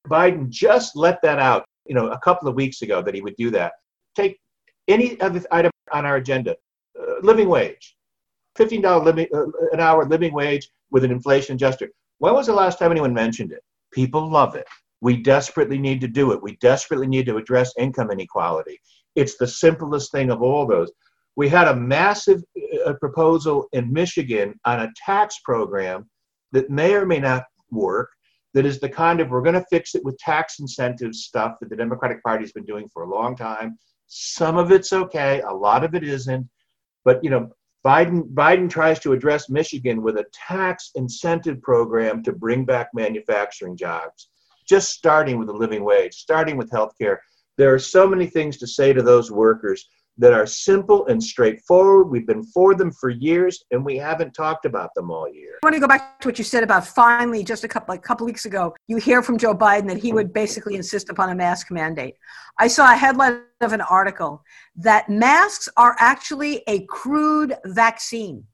Biden just let that out, you know, a couple of weeks ago that he would do that. Take any other item on our agenda, uh, living wage, fifteen dollars living, uh, an hour living wage with an inflation adjuster. When was the last time anyone mentioned it? People love it. We desperately need to do it. We desperately need to address income inequality. It's the simplest thing of all those. We had a massive uh, proposal in Michigan on a tax program that may or may not work, that is the kind of, we're going to fix it with tax incentive stuff that the Democratic Party has been doing for a long time. Some of it's okay, a lot of it isn't. But, you know, Biden, Biden tries to address Michigan with a tax incentive program to bring back manufacturing jobs, just starting with a living wage, starting with healthcare. There are so many things to say to those workers that are simple and straightforward. We've been for them for years, and we haven't talked about them all year. I want to go back to what you said about finally, just a couple, like a couple weeks ago, you hear from Joe Biden that he would basically insist upon a mask mandate. I saw a headline of an article that masks are actually a crude vaccine,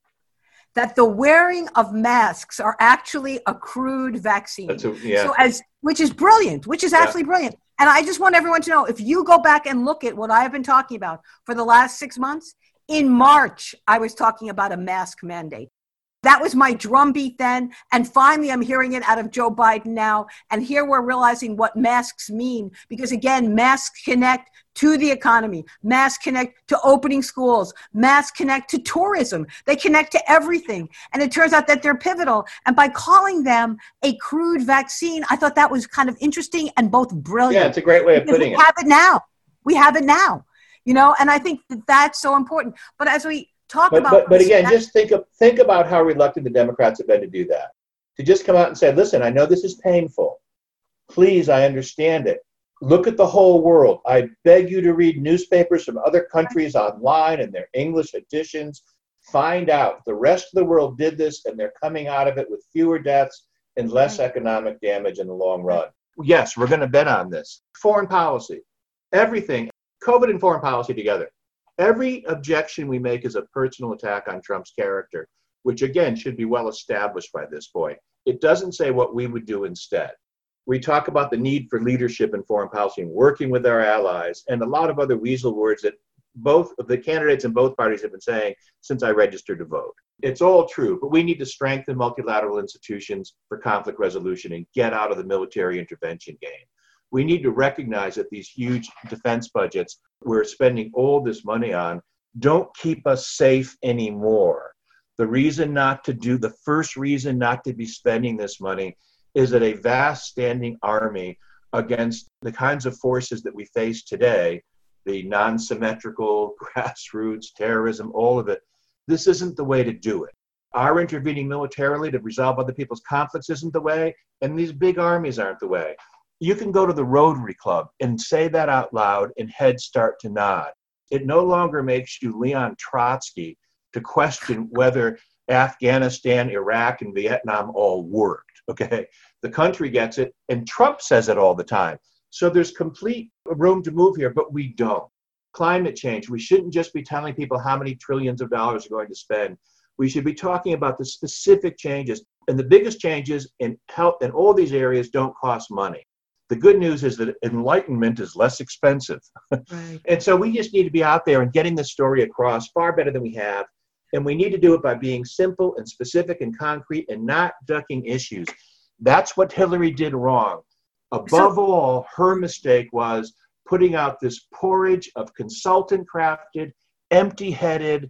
that the wearing of masks are actually a crude vaccine. That's a, yeah. So as, which is brilliant, which is Yeah. absolutely brilliant. And I just want everyone to know, if you go back and look at what I've been talking about for the last six months, in March, I was talking about a mask mandate. That was my drumbeat then. And finally, I'm hearing it out of Joe Biden now. And here we're realizing what masks mean. Because again, masks connect to the economy. Masks connect to opening schools. Masks connect to tourism. They connect to everything. And it turns out that they're pivotal. And by calling them a crude vaccine, I thought that was kind of interesting and both brilliant. Yeah, it's a great way of Because putting we it. have it now. We have it now. You know, and I think that that's so important. But as we talk But, about but, but again, respect- just think of, think about how reluctant the Democrats have been to do that. To just come out and say, listen, I know this is painful. Please, I understand it. Look at the whole world. I beg you to read newspapers from other countries online and their English editions. Find out the rest of the world did this, and they're coming out of it with fewer deaths and less economic damage in the long run. Yes, we're going to bet on this. Foreign policy, everything, COVID and foreign policy together. Every objection we make is a personal attack on Trump's character, which again should be well established by this point. It doesn't say what we would do instead. We talk about the need for leadership in foreign policy and working with our allies, and a lot of other weasel words that both of the candidates in both parties have been saying since I registered to vote. It's all true, but we need to strengthen multilateral institutions for conflict resolution and get out of the military intervention game. We need to recognize that these huge defense budgets we're spending all this money on don't keep us safe anymore. The reason not to do, the first reason not to be spending this money is that a vast standing army against the kinds of forces that we face today, the non-symmetrical, grassroots, terrorism, all of it, this isn't the way to do it. Our intervening militarily to resolve other people's conflicts isn't the way, and these big armies aren't the way. You can go to the Rotary Club and say that out loud, and heads start to nod. It no longer makes you Leon Trotsky to question whether Afghanistan, Iraq, and Vietnam all worked, okay? The country gets it, and Trump says it all the time. So there's complete room to move here, but we don't. Climate change, we shouldn't just be telling people how many trillions of dollars we're going to spend. We should be talking about the specific changes. And the biggest changes in health in all these areas don't cost money. The good news is that enlightenment is less expensive. Right. And so we just need to be out there and getting the story across far better than we have. And we need to do it by being simple and specific and concrete and not ducking issues. That's what Hillary did wrong. Above So- all, her mistake was putting out this porridge of consultant-crafted, empty-headed,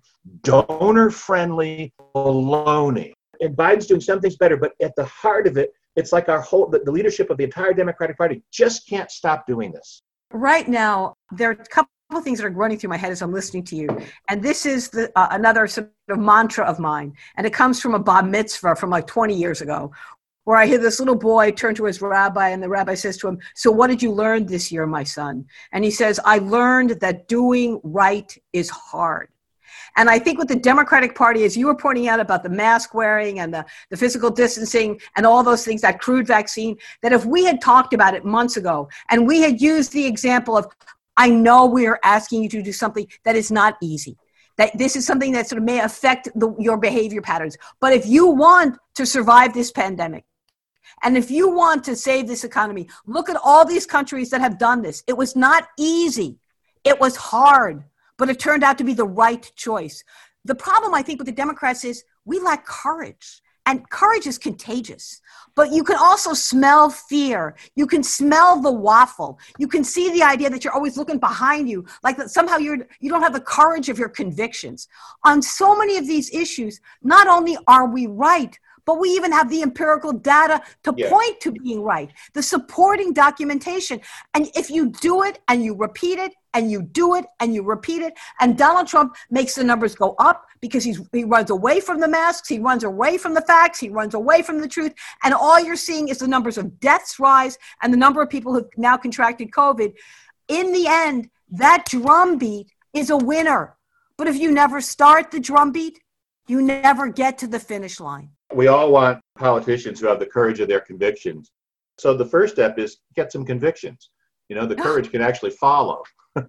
donor-friendly baloney. And Biden's doing some things better, but at the heart of it, it's like our whole, the, the leadership of the entire Democratic Party just can't stop doing this. Right now, there are a couple of things that are running through my head as I'm listening to you. And this is the, uh, another sort of mantra of mine. And it comes from a bar mitzvah from like twenty years ago, where I hear this little boy turn to his rabbi, and the rabbi says to him, "So what did you learn this year, my son?" And he says, "I learned that doing right is hard." And I think what the Democratic Party, as you were pointing out about the mask wearing and the, the physical distancing and all those things, that crude vaccine, that if we had talked about it months ago and we had used the example of, I know we are asking you to do something that is not easy, that this is something that sort of may affect the, your behavior patterns. But if you want to survive this pandemic, And if you want to save this economy, look at all these countries that have done this. It was not easy. It was hard, but it turned out to be the right choice. The problem, I think, with the Democrats is we lack courage. And courage is contagious. But you can also smell fear. You can smell the waffle. You can see the idea that you're always looking behind you, like that somehow you're, you don't have the courage of your convictions. On so many of these issues, not only are we right, but we even have the empirical data to Yeah. point to being right, the supporting documentation. And if you do it and you repeat it and you do it and you repeat it, and Donald Trump makes the numbers go up because he's, he runs away from the masks, he runs away from the facts, he runs away from the truth, and all you're seeing is the numbers of deaths rise and the number of people who've now contracted COVID. In the end, that drumbeat is a winner. But if you never start the drumbeat, you never get to the finish line. We all want politicians who have the courage of their convictions. So the first step is get some convictions. You know, the courage can actually follow.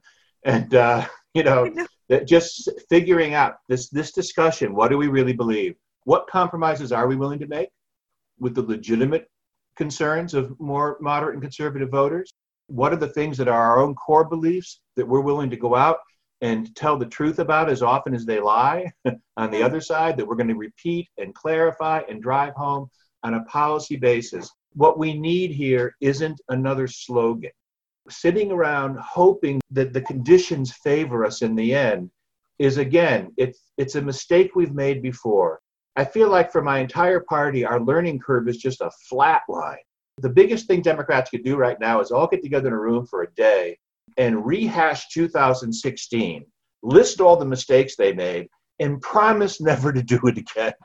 and, uh, you know, that just figuring out this, this discussion, what do we really believe? What compromises are we willing to make with the legitimate concerns of more moderate and conservative voters? What are the things that are our own core beliefs that we're willing to go out and tell the truth about as often as they lie on the other side, that we're going to repeat and clarify and drive home on a policy basis? What we need here isn't another slogan. Sitting around hoping that the conditions favor us in the end is, again, it's, it's a mistake we've made before. I feel like for my entire party, our learning curve is just a flat line. The biggest thing Democrats could do right now is all get together in a room for a day and rehash two thousand sixteen, list all the mistakes they made, and promise never to do it again.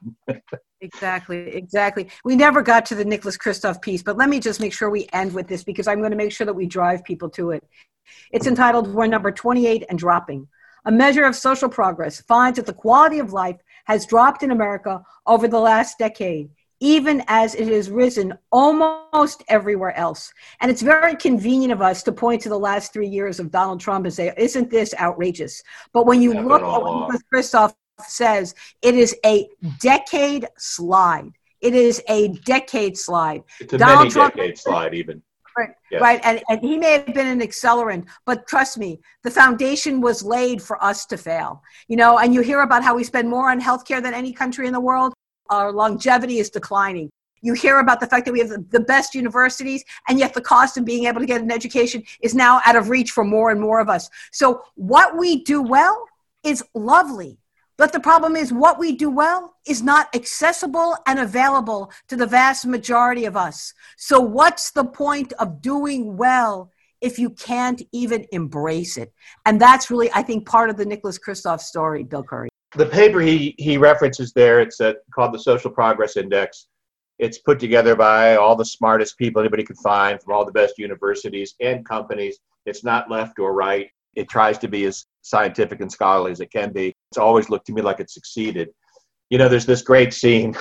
Exactly, exactly. We never got to the Nicholas Kristof piece, but let me just make sure we end with this because I'm going to make sure that we drive people to it. It's entitled, We're Number twenty-eight and Dropping. A measure of social progress finds that the quality of life has dropped in America over the last decade, even as it has risen almost everywhere else. And it's very convenient of us to point to the last three years of Donald Trump and say, isn't this outrageous? But when you look at what Nicholas Kristof says, it is a decade slide. It is a decade slide. It's a Donald many Trump, decade slide even. Right, Yes. right. And, and he may have been an accelerant, but trust me, the foundation was laid for us to fail. You know, and you hear about how we spend more on healthcare than any country in the world. Our longevity is declining. You hear about the fact that we have the, the best universities, and yet the cost of being able to get an education is now out of reach for more and more of us. So what we do well is lovely. But the problem is what we do well is not accessible and available to the vast majority of us. So what's the point of doing well if you can't even embrace it? And that's really, I think, part of the Nicholas Kristof story, Bill Curry. The paper he, he references there, it's a, called the Social Progress Index. It's put together by all the smartest people anybody could find from all the best universities and companies. It's not left or right. It tries to be as scientific and scholarly as it can be. It's always looked to me like it succeeded. You know, there's this great scene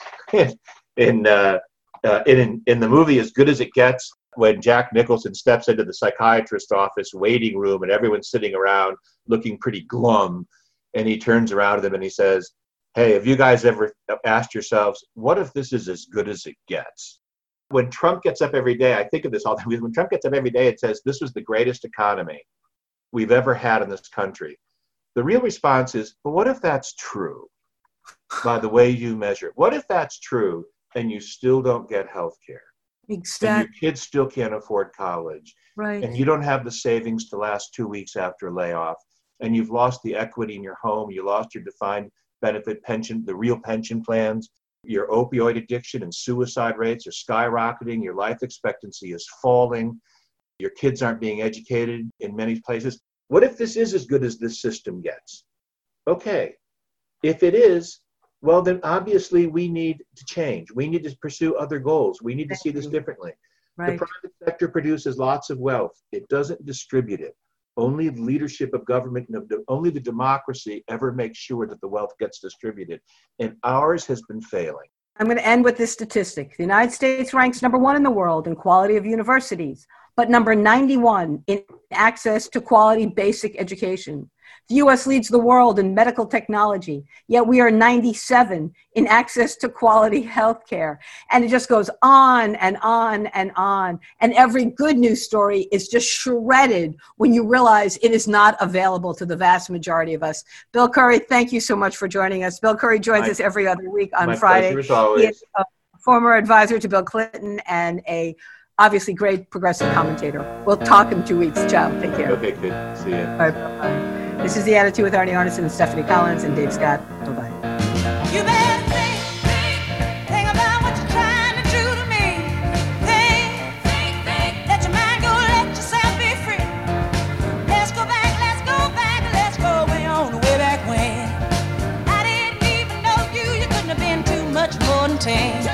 in in, uh, uh, in in the movie As Good as It Gets, when Jack Nicholson steps into the psychiatrist's office waiting room and everyone's sitting around looking pretty glum. And he turns around to them and he says, hey, have you guys ever asked yourselves, what if this is as good as it gets? When Trump gets up every day, I think of this all the time. When Trump gets up every day, it says, this was the greatest economy we've ever had in this country. The real response is, but what if that's true by the way you measure? What if that's true and you still don't get health care? Exactly. And your kids still can't afford college. Right. And you don't have the savings to last two weeks after a layoff. And you've lost the equity in your home. You lost your defined benefit pension, the real pension plans. Your opioid addiction and suicide rates are skyrocketing. Your life expectancy is falling. Your kids aren't being educated in many places. What if this is as good as this system gets? Okay. If it is, well, then obviously we need to change. We need to pursue other goals. We need to see this differently. Right. The private sector produces lots of wealth. It doesn't distribute it. Only the leadership of government, only the democracy ever makes sure that the wealth gets distributed. And ours has been failing. I'm going to end with this statistic. The United States ranks number one in the world in quality of universities, but number ninety-one in access to quality basic education. The U S leads the world in medical technology, yet we are ninety-seven in access to quality health care. And it just goes on and on and on. And every good news story is just shredded when you realize it is not available to the vast majority of us. Bill Curry, thank you so much for joining us. Bill Curry joins My- us every other week on My Friday. pleasure as always. He is a former advisor to Bill Clinton and a obviously great progressive commentator. We'll talk in two weeks. Ciao. Take care. Okay, good. See you. All right, bye-bye. This is The Attitude with Arnie Arnesen and Stephanie Collins and Dave Scott. Bye-bye. You better think, think, think about what you're trying to do to me. Think, think, think, let your mind go, let yourself be free. Let's go back, let's go back, let's go way on, way back when. I didn't even know you, you couldn't have been too much more than ten.